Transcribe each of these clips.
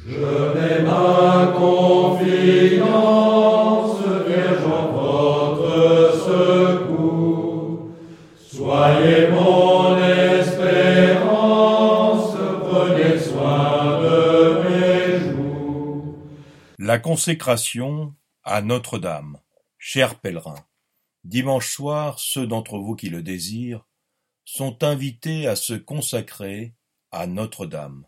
Je mets ma confiance, Vierge, en votre secours. Soyez mon espérance, prenez soin de mes jours. La consécration à Notre-Dame. Chers pèlerins, dimanche soir, ceux d'entre vous qui le désirent sont invités à se consacrer à Notre-Dame.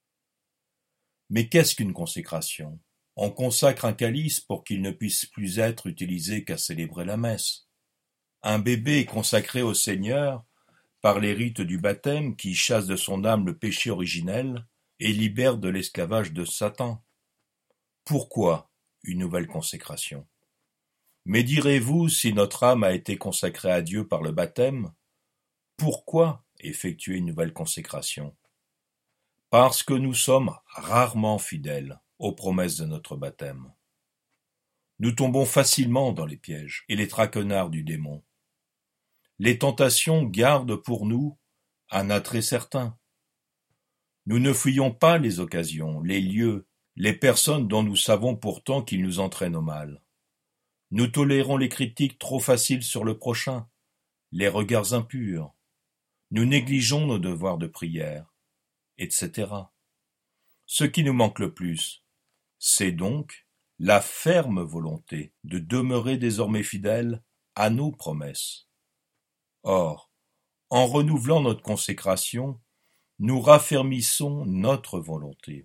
Mais qu'est-ce qu'une consécration ? On consacre un calice pour qu'il ne puisse plus être utilisé qu'à célébrer la messe. Un bébé est consacré au Seigneur par les rites du baptême qui chassent de son âme le péché originel et libèrent de l'esclavage de Satan. Pourquoi une nouvelle consécration ? Mais direz-vous, si notre âme a été consacrée à Dieu par le baptême, pourquoi effectuer une nouvelle consécration ? Parce que nous sommes rarement fidèles aux promesses de notre baptême. Nous tombons facilement dans les pièges et les traquenards du démon. Les tentations gardent pour nous un attrait certain. Nous ne fuyons pas les occasions, les lieux, les personnes dont nous savons pourtant qu'ils nous entraînent au mal. Nous tolérons les critiques trop faciles sur le prochain, les regards impurs. Nous négligeons nos devoirs de prière, etc. Ce qui nous manque le plus, c'est donc la ferme volonté de demeurer désormais fidèles à nos promesses. Or, en renouvelant notre consécration, nous raffermissons notre volonté.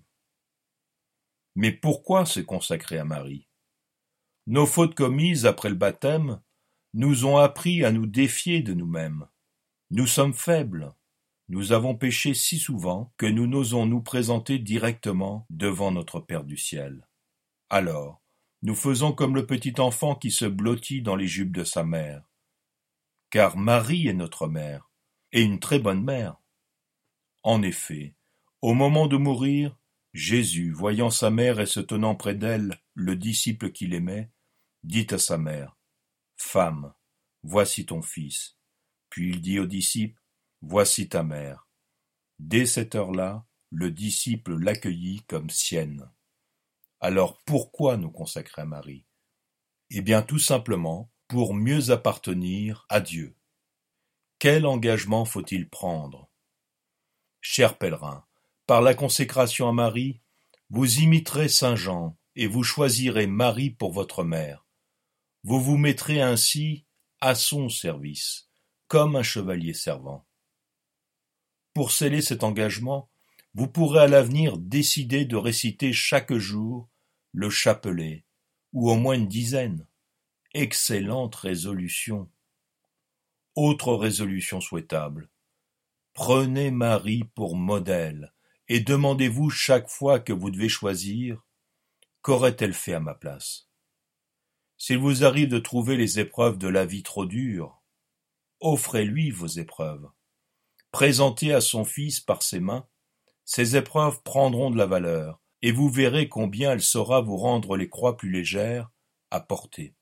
Mais pourquoi se consacrer à Marie ? Nos fautes commises après le baptême nous ont appris à nous défier de nous-mêmes. Nous sommes faibles. Nous avons péché si souvent que nous n'osons nous présenter directement devant notre Père du ciel. Alors, nous faisons comme le petit enfant qui se blottit dans les jupes de sa mère. Car Marie est notre mère, et une très bonne mère. En effet, au moment de mourir, Jésus, voyant sa mère et se tenant près d'elle, le disciple qu'il aimait, dit à sa mère, « Femme, voici ton fils. » Puis il dit au disciple, « Voici ta mère. » Dès cette heure-là, le disciple l'accueillit comme sienne. Alors pourquoi nous consacrer à Marie ? Eh bien tout simplement pour mieux appartenir à Dieu. Quel engagement faut-il prendre ? Chers pèlerins, par la consécration à Marie, vous imiterez saint Jean et vous choisirez Marie pour votre mère. Vous vous mettrez ainsi à son service, comme un chevalier servant. Pour sceller cet engagement, vous pourrez à l'avenir décider de réciter chaque jour le chapelet, ou au moins une dizaine. Excellente résolution. Autre résolution souhaitable. Prenez Marie pour modèle et demandez-vous chaque fois que vous devez choisir, qu'aurait-elle fait à ma place ? S'il vous arrive de trouver les épreuves de la vie trop dures, offrez-lui vos épreuves. Présentez à son fils par ses mains, ces épreuves prendront de la valeur, et vous verrez combien elle saura vous rendre les croix plus légères à porter.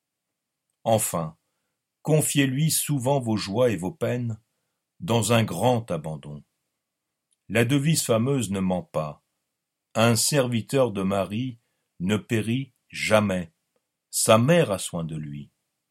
Enfin, confiez-lui souvent vos joies et vos peines dans un grand abandon. La devise fameuse ne ment pas. Un serviteur de Marie ne périt jamais. Sa mère a soin de lui.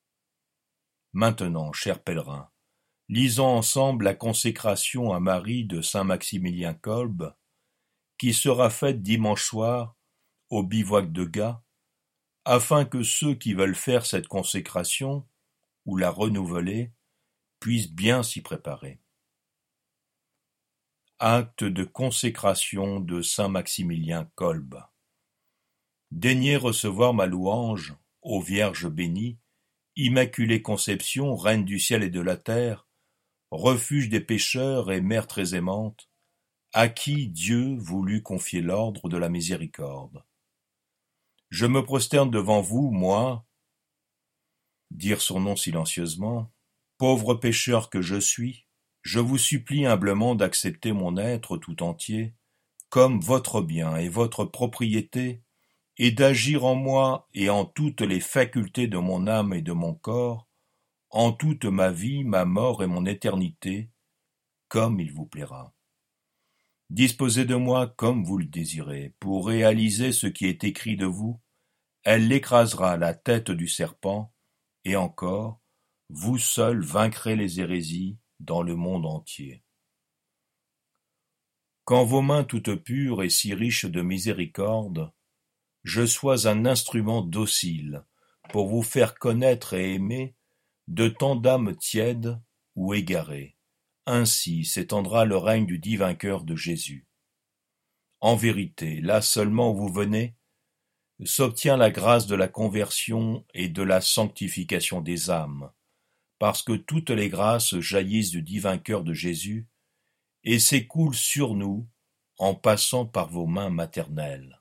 Maintenant, chers pèlerins, lisons ensemble la consécration à Marie de saint Maximilien Kolbe, qui sera faite dimanche soir au bivouac de Gap, afin que ceux qui veulent faire cette consécration ou la renouveler puissent bien s'y préparer. Acte de consécration de saint Maximilien Kolbe. Daignez recevoir ma louange, ô Vierge bénie, Immaculée Conception, Reine du ciel et de la terre, refuge des pécheurs et mère très aimante, à qui Dieu voulut confier l'ordre de la miséricorde. Je me prosterne devant vous, moi, dire son nom silencieusement, pauvre pécheur que je suis, je vous supplie humblement d'accepter mon être tout entier comme votre bien et votre propriété, et d'agir en moi et en toutes les facultés de mon âme et de mon corps, en toute ma vie, ma mort et mon éternité, comme il vous plaira. Disposez de moi comme vous le désirez, pour réaliser ce qui est écrit de vous. Elle écrasera la tête du serpent, et encore, vous seul vaincrez les hérésies dans le monde entier. Qu'en vos mains toutes pures et si riches de miséricorde, je sois un instrument docile pour vous faire connaître et aimer de tant d'âmes tièdes ou égarées. Ainsi s'étendra le règne du divin cœur de Jésus. En vérité, là seulement où vous venez, s'obtient la grâce de la conversion et de la sanctification des âmes, parce que toutes les grâces jaillissent du divin cœur de Jésus et s'écoulent sur nous en passant par vos mains maternelles.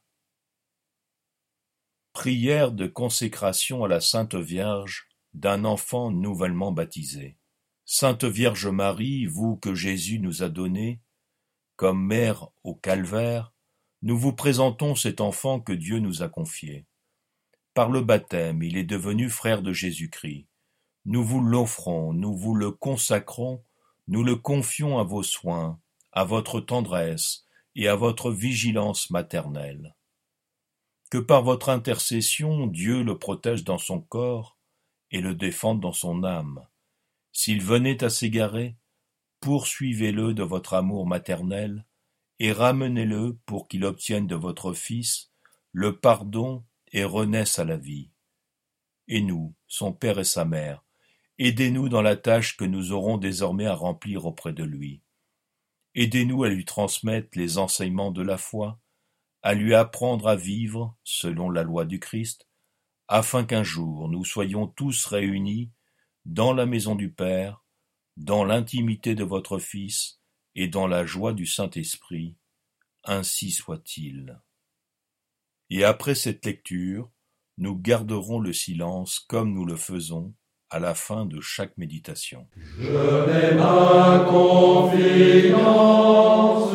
Prière de consécration à la Sainte Vierge d'un enfant nouvellement baptisé. Sainte Vierge Marie, vous que Jésus nous a donné, comme mère au calvaire, nous vous présentons cet enfant que Dieu nous a confié. Par le baptême, il est devenu frère de Jésus-Christ. Nous vous l'offrons, nous vous le consacrons, nous le confions à vos soins, à votre tendresse et à votre vigilance maternelle. Que par votre intercession, Dieu le protège dans son corps et le défende dans son âme. S'il venait à s'égarer, poursuivez-le de votre amour maternel et ramenez-le pour qu'il obtienne de votre Fils le pardon et renaisse à la vie. Et nous, son Père et sa Mère, aidez-nous dans la tâche que nous aurons désormais à remplir auprès de lui. Aidez-nous à lui transmettre les enseignements de la foi, à lui apprendre à vivre selon la loi du Christ, afin qu'un jour nous soyons tous réunis dans la maison du Père, dans l'intimité de votre Fils et dans la joie du Saint-Esprit. Ainsi soit-il. Et après cette lecture, nous garderons le silence comme nous le faisons à la fin de chaque méditation. Je mets ma confiance